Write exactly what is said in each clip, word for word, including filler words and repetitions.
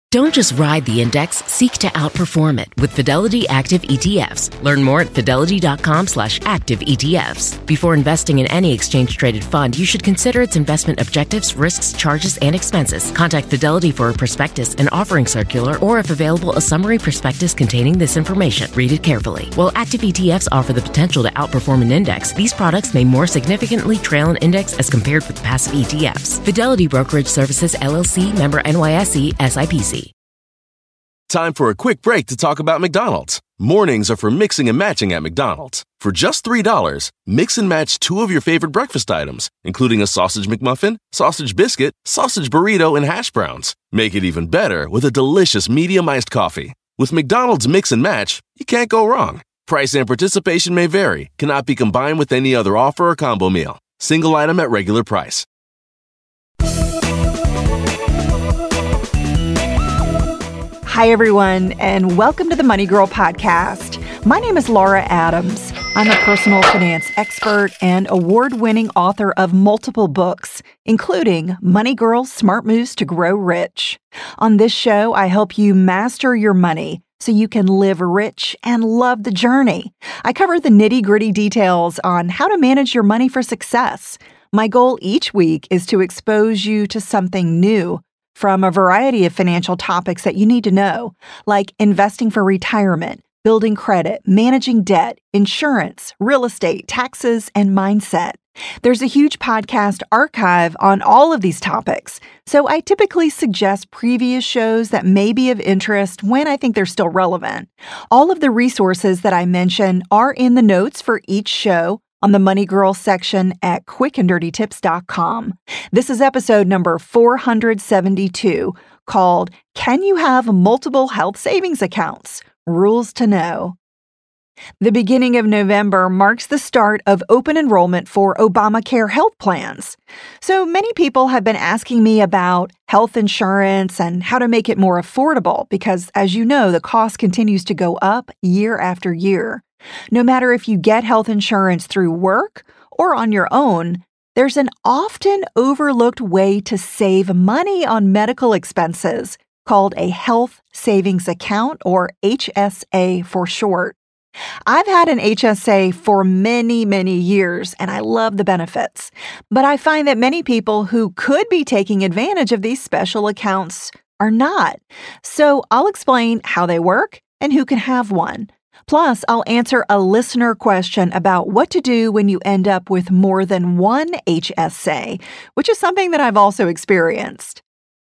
Don't just ride the index, seek to outperform it with Fidelity Active E T Fs. Learn more at fidelity.com slash active ETFs. Before investing in any exchange-traded fund, you should consider its investment objectives, risks, charges, and expenses. Contact Fidelity for a prospectus, an offering circular, or if available, a summary prospectus containing this information. Read it carefully. While active E T Fs offer the potential to outperform an index, these products may more significantly trail an index as compared with passive E T Fs. Fidelity Brokerage Services, L L C, member N Y S E, S I P C. Time for a quick break to talk about McDonald's. Mornings are for mixing and matching at McDonald's. For just three dollars, mix and match two of your favorite breakfast items, including a sausage McMuffin, sausage biscuit, sausage burrito, and hash browns. Make it even better with a delicious medium iced coffee. With McDonald's Mix and Match, you can't go wrong. Price and participation may vary, cannot be combined with any other offer or combo meal. Single item at regular price. Hi, everyone, and welcome to the Money Girl podcast. My name is Laura Adams. I'm a personal finance expert and award-winning author of multiple books, including Money Girl's Smart Moves to Grow Rich. On this show, I help you master your money so you can live rich and love the journey. I cover the nitty-gritty details on how to manage your money for success. My goal each week is to expose you to something new from a variety of financial topics that you need to know, like investing for retirement, building credit, managing debt, insurance, real estate, taxes, and mindset. There's a huge podcast archive on all of these topics, so I typically suggest previous shows that may be of interest when I think they're still relevant. All of the resources that I mention are in the notes for each show on the Money Girl section at quick and dirty tips dot com. This is episode number four hundred seventy-two, called Can You Have Multiple Health Savings Accounts? Rules to Know. The beginning of November marks the start of open enrollment for Obamacare health plans. So many people have been asking me about health insurance and how to make it more affordable because, as you know, the cost continues to go up year after year. No matter if you get health insurance through work or on your own, there's an often overlooked way to save money on medical expenses called a health savings account, or H S A for short. I've had an H S A for many, many years, and I love the benefits. But I find that many people who could be taking advantage of these special accounts are not. So I'll explain how they work and who can have one. Plus, I'll answer a listener question about what to do when you end up with more than one H S A, which is something that I've also experienced.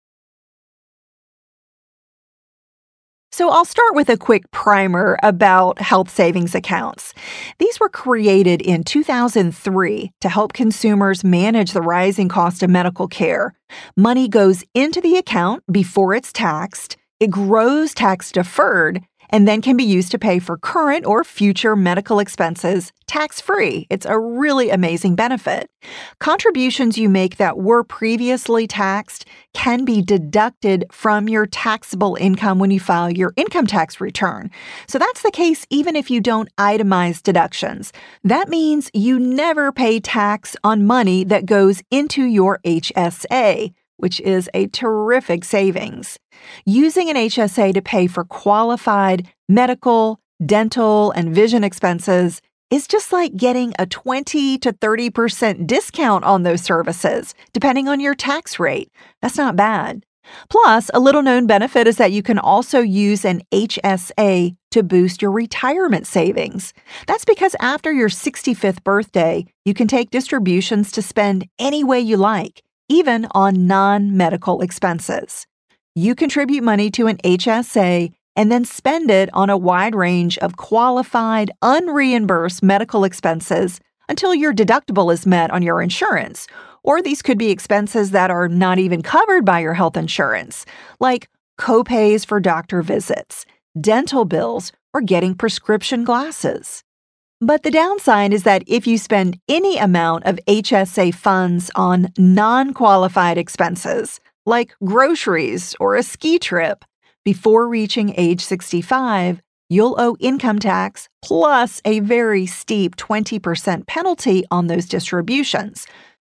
So I'll start with a quick primer about health savings accounts. These were created in two thousand three to help consumers manage the rising cost of medical care. Money goes into the account before it's taxed, it grows tax deferred, and then can be used to pay for current or future medical expenses tax-free. It's a really amazing benefit. Contributions you make that were previously taxed can be deducted from your taxable income when you file your income tax return. So that's the case even if you don't itemize deductions. That means you never pay tax on money that goes into your H S A, which is a terrific savings. Using an H S A to pay for qualified medical, dental, and vision expenses is just like getting a twenty to thirty percent discount on those services, depending on your tax rate. That's not bad. Plus, a little-known benefit is that you can also use an H S A to boost your retirement savings. That's because after your sixty-fifth birthday, you can take distributions to spend any way you like, even on non-medical expenses. You contribute money to an H S A and then spend it on a wide range of qualified, unreimbursed medical expenses until your deductible is met on your insurance. Or these could be expenses that are not even covered by your health insurance, like copays for doctor visits, dental bills, or getting prescription glasses. But the downside is that if you spend any amount of H S A funds on non-qualified expenses, like groceries or a ski trip, before reaching age sixty-five, you'll owe income tax plus a very steep twenty percent penalty on those distributions.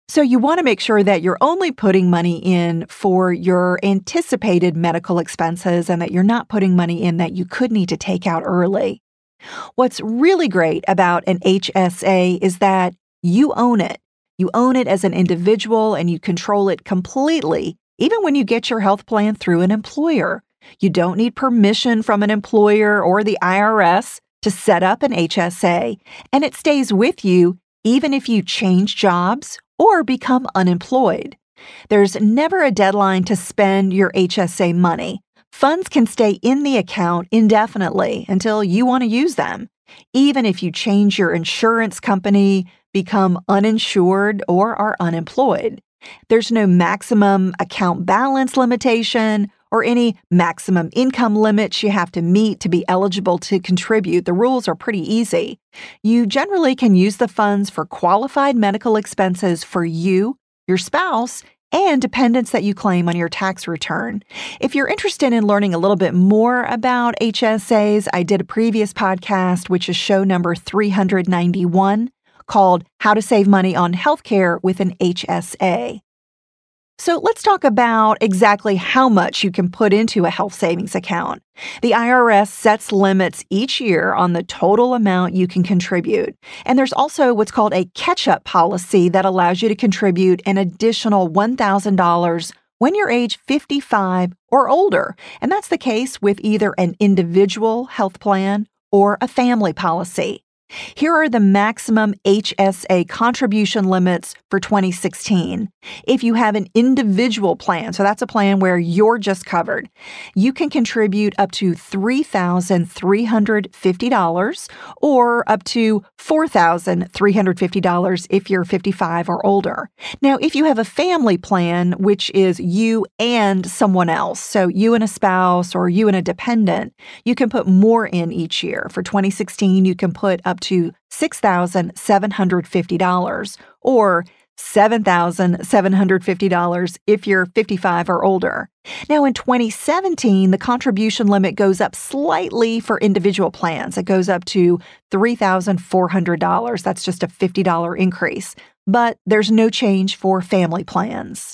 So you want to make sure that you're only putting money in for your anticipated medical expenses and that you're not putting money in that you could need to take out early. What's really great about an H S A is that you own it. You own it as an individual and you control it completely, even when you get your health plan through an employer. You don't need permission from an employer or the I R S to set up an H S A, and it stays with you even if you change jobs or become unemployed. There's never a deadline to spend your H S A money. Funds can stay in the account indefinitely until you want to use them, even if you change your insurance company, become uninsured, or are unemployed. There's no maximum account balance limitation or any maximum income limits you have to meet to be eligible to contribute. The rules are pretty easy. You generally can use the funds for qualified medical expenses for you, your spouse, and dependents that you claim on your tax return. If you're interested in learning a little bit more about H S As, I did a previous podcast, which is show number three hundred ninety-one, called How to Save Money on Healthcare with an H S A. So let's talk about exactly how much you can put into a health savings account. The I R S sets limits each year on the total amount you can contribute. And there's also what's called a catch-up policy that allows you to contribute an additional one thousand dollars when you're age fifty-five or older. And that's the case with either an individual health plan or a family policy. Here are the maximum H S A contribution limits for twenty sixteen. If you have an individual plan, so that's a plan where you're just covered, you can contribute up to three thousand three hundred fifty dollars or up to four thousand three hundred fifty dollars if you're fifty-five or older. Now, if you have a family plan, which is you and someone else, so you and a spouse or you and a dependent, you can put more in each year. For twenty sixteen, you can put up to six thousand seven hundred fifty dollars or seven thousand seven hundred fifty dollars if you're fifty-five or older. Now, in twenty seventeen, the contribution limit goes up slightly for individual plans. It goes up to three thousand four hundred dollars. That's just a fifty dollars increase. But there's no change for family plans.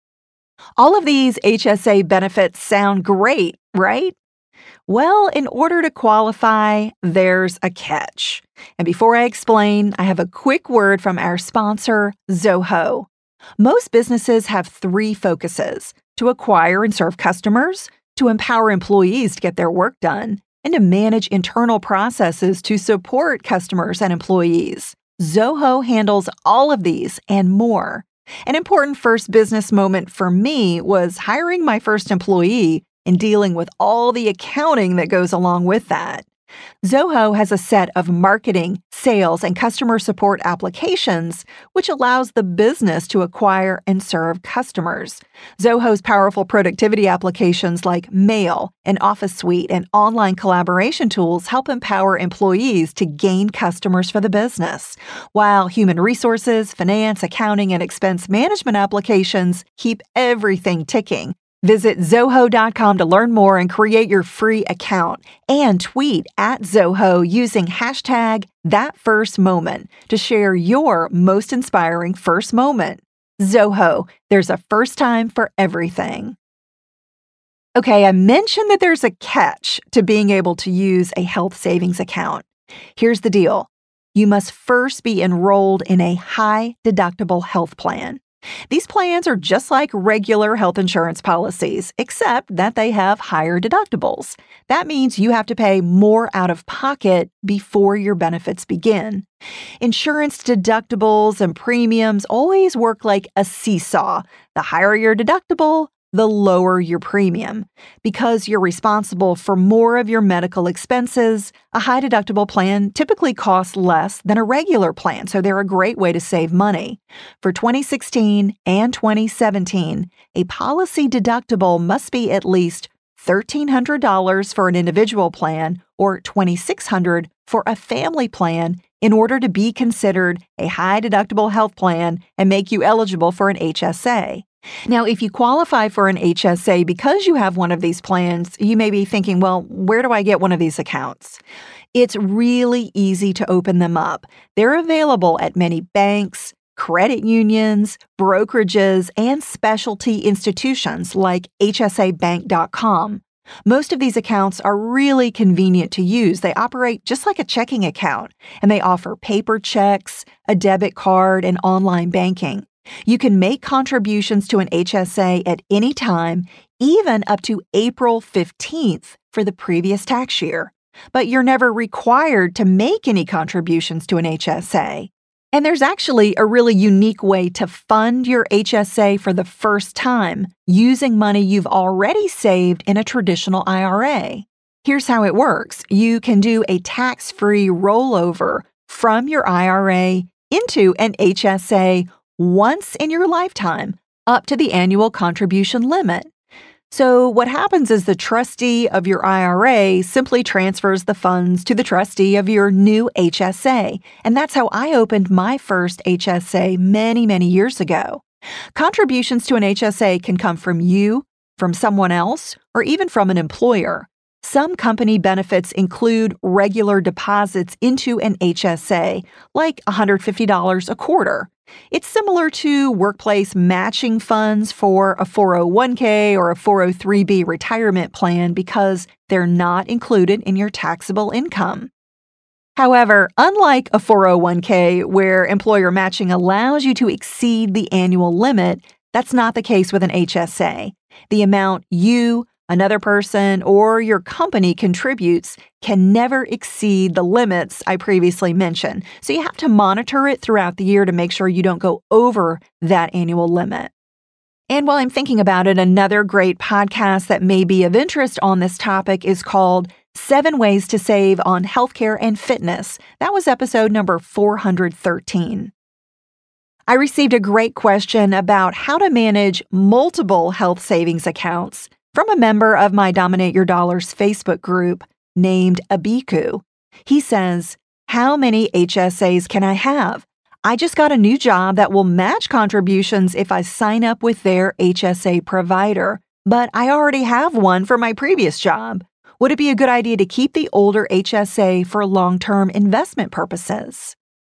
All of these H S A benefits sound great, right? Well, in order to qualify, there's a catch. And before I explain, I have a quick word from our sponsor, Zoho. Most businesses have three focuses: to acquire and serve customers, to empower employees to get their work done, and to manage internal processes to support customers and employees. Zoho handles all of these and more. An important first business moment for me was hiring my first employee and dealing with all the accounting that goes along with that. Zoho has a set of marketing, sales, and customer support applications, which allows the business to acquire and serve customers. Zoho's powerful productivity applications like Mail, an Office Suite, and online collaboration tools help empower employees to gain customers for the business, while human resources, finance, accounting, and expense management applications keep everything ticking. Visit Zoho dot com to learn more and create your free account, and tweet at Zoho using hashtag ThatFirstMoment to share your most inspiring first moment. Zoho, there's a first time for everything. Okay, I mentioned that there's a catch to being able to use a health savings account. Here's the deal. You must first be enrolled in a high-deductible health plan. These plans are just like regular health insurance policies, except that they have higher deductibles. That means you have to pay more out of pocket before your benefits begin. Insurance deductibles and premiums always work like a seesaw. The higher your deductible, the lower your premium. Because you're responsible for more of your medical expenses, a high deductible plan typically costs less than a regular plan, so they're a great way to save money. For twenty sixteen and twenty seventeen, a policy deductible must be at least one thousand three hundred dollars for an individual plan or two thousand six hundred dollars for a family plan in order to be considered a high deductible health plan and make you eligible for an H S A. Now, if you qualify for an H S A because you have one of these plans, you may be thinking, well, where do I get one of these accounts? It's really easy to open them up. They're available at many banks, credit unions, brokerages, and specialty institutions like H S A bank dot com. Most of these accounts are really convenient to use. They operate just like a checking account, and they offer paper checks, a debit card, and online banking. You can make contributions to an H S A at any time, even up to April fifteenth for the previous tax year. But you're never required to make any contributions to an H S A. And there's actually a really unique way to fund your H S A for the first time using money you've already saved in a traditional I R A. Here's how it works. You can do a tax-free rollover from your I R A into an H S A once in your lifetime, up to the annual contribution limit. So what happens is the trustee of your I R A simply transfers the funds to the trustee of your new H S A. And that's how I opened my first H S A many, many years ago. Contributions to an H S A can come from you, from someone else, or even from an employer. Some company benefits include regular deposits into an H S A, like one hundred fifty dollars a quarter. It's similar to workplace matching funds for a four oh one k or a four oh three b retirement plan because they're not included in your taxable income. However, unlike a four oh one k where employer matching allows you to exceed the annual limit, that's not the case with an H S A. The amount you, another person, or your company contributes can never exceed the limits I previously mentioned. So you have to monitor it throughout the year to make sure you don't go over that annual limit. And while I'm thinking about it, another great podcast that may be of interest on this topic is called Seven Ways to Save on Healthcare and Fitness. That was episode number four hundred thirteen. I received a great question about how to manage multiple health savings accounts from a member of my Dominate Your Dollars Facebook group named Abiku. He says, "How many H S As can I have? I just got a new job that will match contributions if I sign up with their H S A provider, but I already have one for my previous job. Would it be a good idea to keep the older H S A for long-term investment purposes?"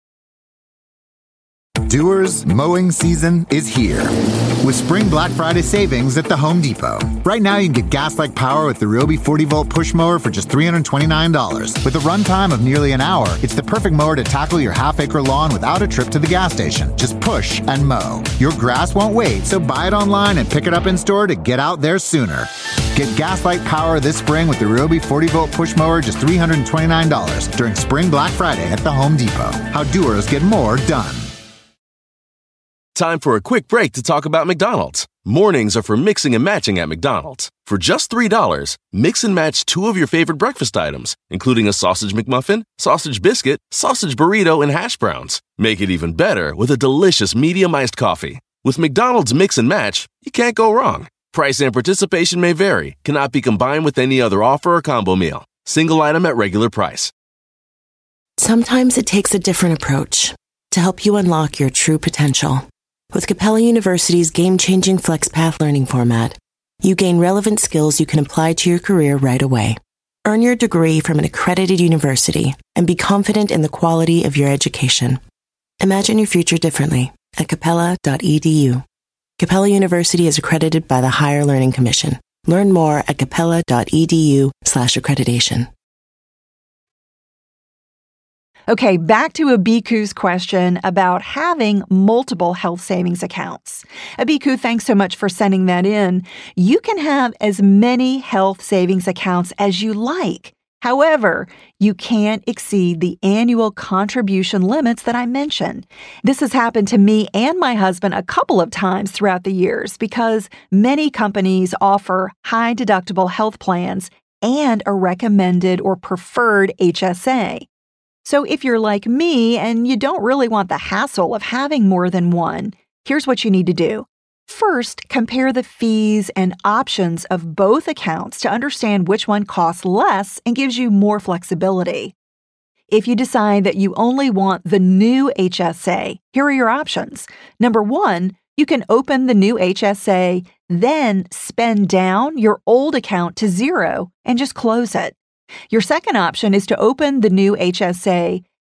Doers, mowing season is here with Spring Black Friday savings at the Home Depot. Right now, you can get gas-like power with the Ryobi forty volt push mower for just three hundred twenty-nine dollars. With a runtime of nearly an hour, it's the perfect mower to tackle your half-acre lawn without a trip to the gas station. Just push and mow. Your grass won't wait, so buy it online and pick it up in store to get out there sooner. Get gas-like power this spring with the Ryobi forty volt push mower, just three hundred twenty-nine dollars during Spring Black Friday at the Home Depot. How doers get more done. Time for a quick break to talk about McDonald's. Mornings are for mixing and matching at McDonald's. For just three dollars, mix and match two of your favorite breakfast items, including a sausage McMuffin, sausage biscuit, sausage burrito, and hash browns. Make it even better with a delicious medium iced coffee. With McDonald's Mix and Match, you can't go wrong. Price and participation may vary, cannot be combined with any other offer or combo meal. Single item at regular price. Sometimes it takes a different approach to help you unlock your true potential. With Capella University's game-changing FlexPath learning format, you gain relevant skills you can apply to your career right away. Earn your degree from an accredited university and be confident in the quality of your education. Imagine your future differently at capella dot e d u. Capella University is accredited by the Higher Learning Commission. Learn more at capella dot e d u slash accreditation. Okay, back to Abiku's question about having multiple health savings accounts. Abiku, thanks so much for sending that in. You can have as many health savings accounts as you like. However, you can't exceed the annual contribution limits that I mentioned. This has happened to me and my husband a couple of times throughout the years because many companies offer high deductible health plans and a recommended or preferred H S A. So if you're like me and you don't really want the hassle of having more than one, here's what you need to do. First, compare the fees and options of both accounts to understand which one costs less and gives you more flexibility. If you decide that you only want the new H S A, here are your options. Number one, you can open the new H S A, then spend down your old account to zero and just close it. Your second option is to open the new H S A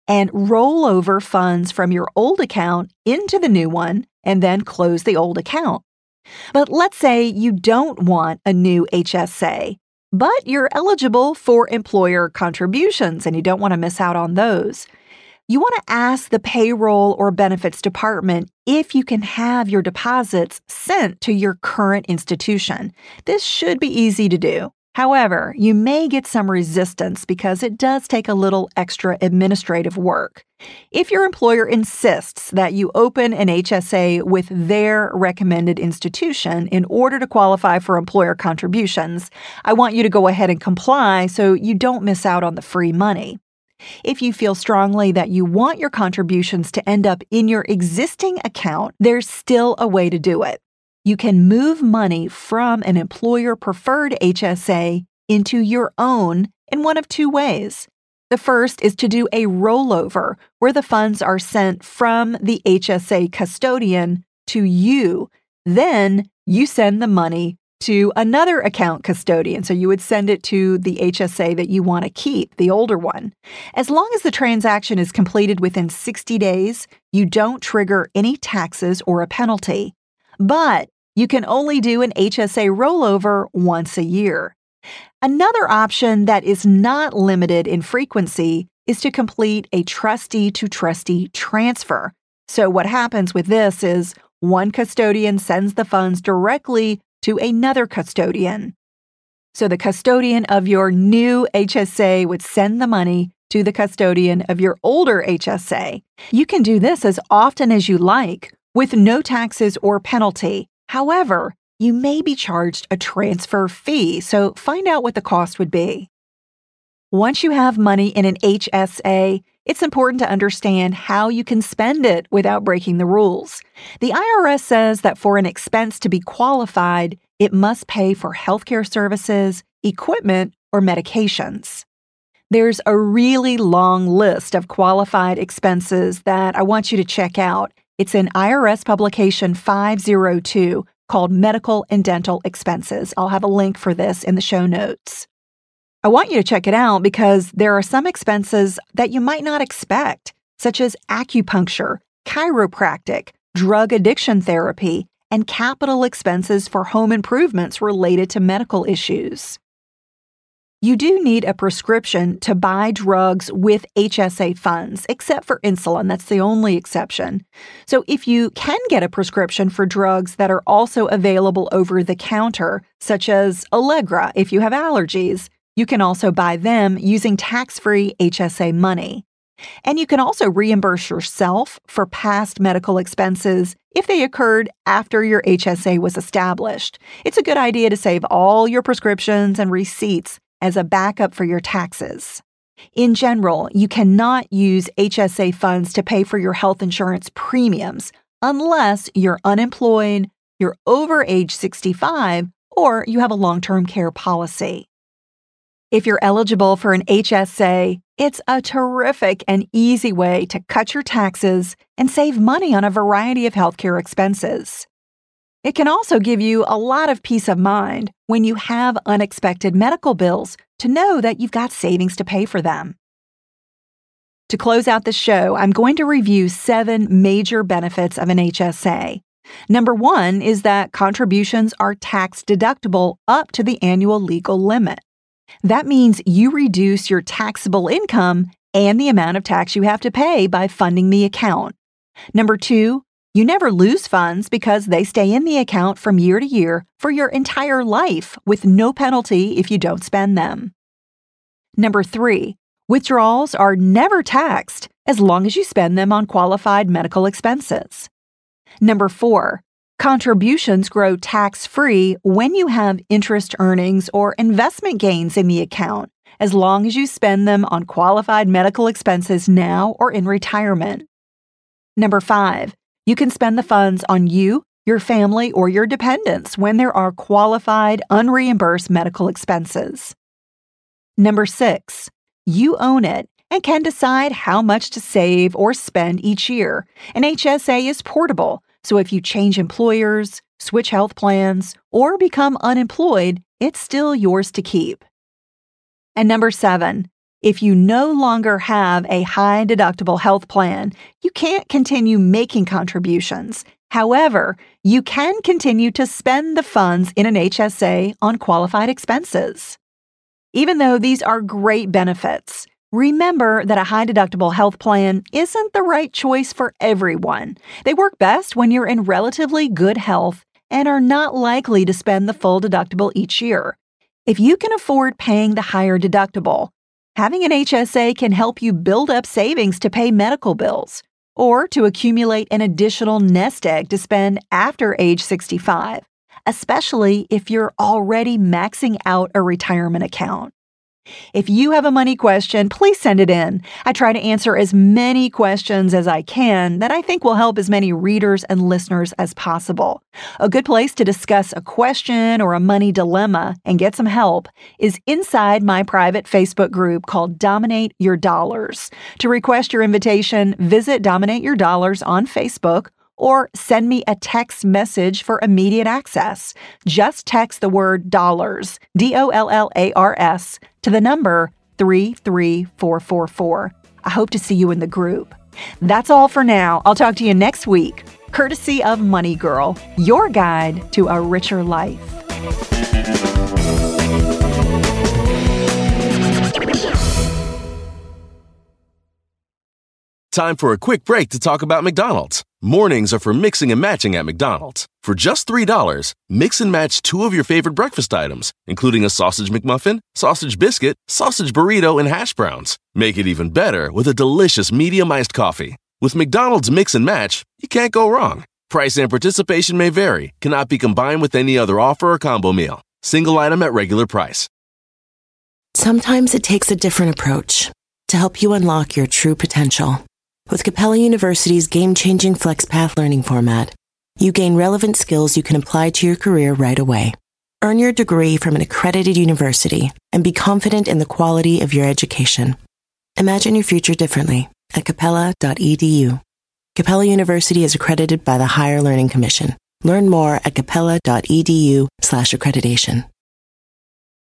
and roll over funds from your old account into the new one and then close the old account. But let's say you don't want a new H S A, but you're eligible for employer contributions and you don't want to miss out on those. You want to ask the payroll or benefits department if you can have your deposits sent to your current institution. This should be easy to do. However, you may get some resistance because it does take a little extra administrative work. If your employer insists that you open an H S A with their recommended institution in order to qualify for employer contributions, I want you to go ahead and comply so you don't miss out on the free money. If you feel strongly that you want your contributions to end up in your existing account, there's still a way to do it. You can move money from an employer-preferred H S A into your own in one of two ways. The first is to do a rollover, where the funds are sent from the H S A custodian to you. Then you send the money to another account custodian. So you would send it to the H S A that you want to keep, the older one. As long as the transaction is completed within sixty days, you don't trigger any taxes or a penalty. But you can only do an H S A rollover once a year. Another option that is not limited in frequency is to complete a trustee-to-trustee transfer. So what happens with this is one custodian sends the funds directly to another custodian. So the custodian of your new H S A would send the money to the custodian of your older H S A. You can do this as often as you like with no taxes or penalty. However, you may be charged a transfer fee, so find out what the cost would be. Once you have money in an H S A, it's important to understand how you can spend it without breaking the rules. The I R S says that for an expense to be qualified, it must pay for healthcare services, equipment, or medications. There's a really long list of qualified expenses that I want you to check out. It's in I R S Publication five oh two called Medical and Dental Expenses. I'll have a link for this in the show notes. I want you to check it out because there are some expenses that you might not expect, such as acupuncture, chiropractic, drug addiction therapy, and capital expenses for home improvements related to medical issues. You do need a prescription to buy drugs with H S A funds, except for insulin. That's the only exception. So if you can get a prescription for drugs that are also available over the counter, such as Allegra if you have allergies, you can also buy them using tax-free H S A money. And you can also reimburse yourself for past medical expenses if they occurred after your H S A was established. It's a good idea to save all your prescriptions and receipts as a backup for your taxes. In general, you cannot use H S A funds to pay for your health insurance premiums unless you're unemployed, you're over age sixty-five, or you have a long-term care policy. If you're eligible for an H S A, it's a terrific and easy way to cut your taxes and save money on a variety of healthcare expenses. It can also give you a lot of peace of mind when you have unexpected medical bills to know that you've got savings to pay for them. To close out the show, I'm going to review seven major benefits of an H S A. Number one is that contributions are tax deductible up to the annual legal limit. That means you reduce your taxable income and the amount of tax you have to pay by funding the account. Number two, you never lose funds because they stay in the account from year to year for your entire life with no penalty if you don't spend them. Number three, withdrawals are never taxed as long as you spend them on qualified medical expenses. Number four, contributions grow tax-free when you have interest earnings or investment gains in the account, as long as you spend them on qualified medical expenses now or in retirement. Number five, you can spend the funds on you, your family, or your dependents when there are qualified, unreimbursed medical expenses. Number six, you own it and can decide how much to save or spend each year. An H S A is portable, so if you change employers, switch health plans, or become unemployed, it's still yours to keep. And number seven, If you no longer have a high-deductible health plan, you can't continue making contributions. However, you can continue to spend the funds in an H S A on qualified expenses. Even though these are great benefits, remember that a high-deductible health plan isn't the right choice for everyone. They work best when you're in relatively good health and are not likely to spend the full deductible each year. If you can afford paying the higher deductible, having an H S A can help you build up savings to pay medical bills or to accumulate an additional nest egg to spend after age sixty-five, especially if you're already maxing out a retirement account. If you have a money question, please send it in. I try to answer as many questions as I can that I think will help as many readers and listeners as possible. A good place to discuss a question or a money dilemma and get some help is inside my private Facebook group called Dominate Your Dollars. To request your invitation, visit Dominate Your Dollars on Facebook or send me a text message for immediate access. Just text the word dollars, D O L L A R S, to the number three three four four four. I hope to see you in the group. That's all for now. I'll talk to you next week, courtesy of Money Girl, your guide to a richer life. Time for a quick break to talk about McDonald's. Mornings are for mixing and matching at McDonald's. For just three dollars, mix and match two of your favorite breakfast items, including a sausage McMuffin, sausage biscuit, sausage burrito, and hash browns. Make it even better with a delicious medium iced coffee. With McDonald's Mix and Match, you can't go wrong. Price and participation may vary, cannot be combined with any other offer or combo meal. Single item at regular price. Sometimes it takes a different approach to help you unlock your true potential. With Capella University's game-changing FlexPath learning format, you gain relevant skills you can apply to your career right away. Earn your degree from an accredited university and be confident in the quality of your education. Imagine your future differently at capella dot e d u. Capella University is accredited by the Higher Learning Commission. Learn more at capella dot e d u slash accreditation.